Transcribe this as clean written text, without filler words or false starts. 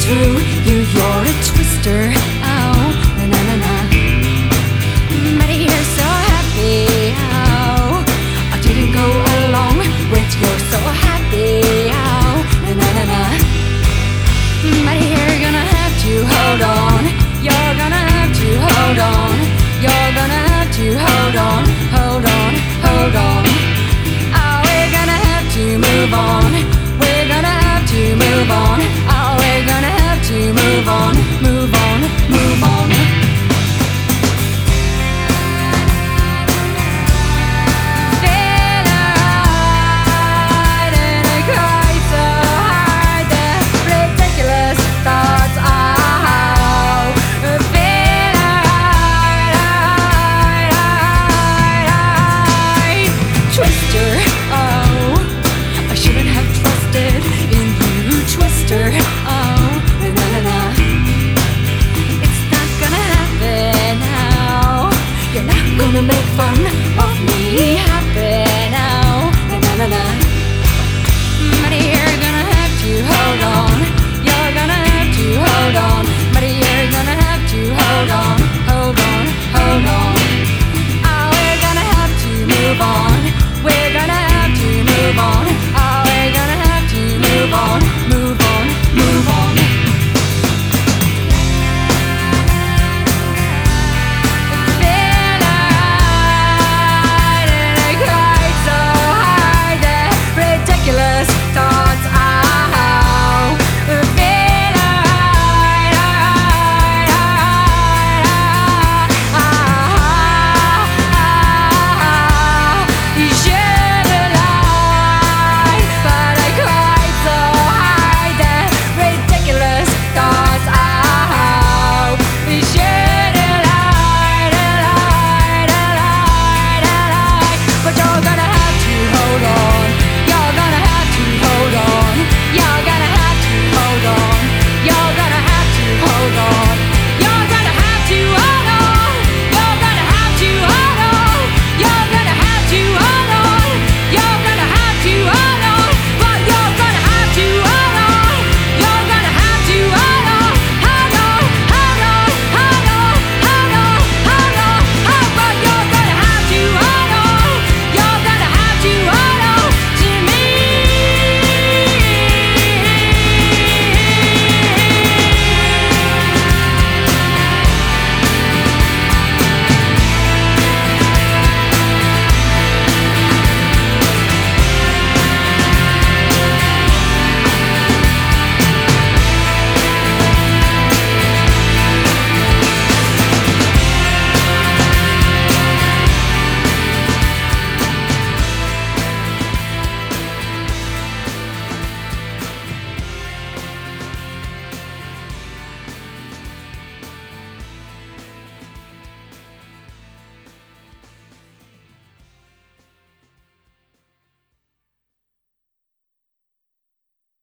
true. You're a twister. Oh, na na na na. But you're so happy. Oh, I didn't go along with you're so happy. Oh, na na na na. But you're gonna have to hold on. You're gonna have to hold on. You're gonna have to hold on, hold on, hold on. Oh, we're gonna have to move on.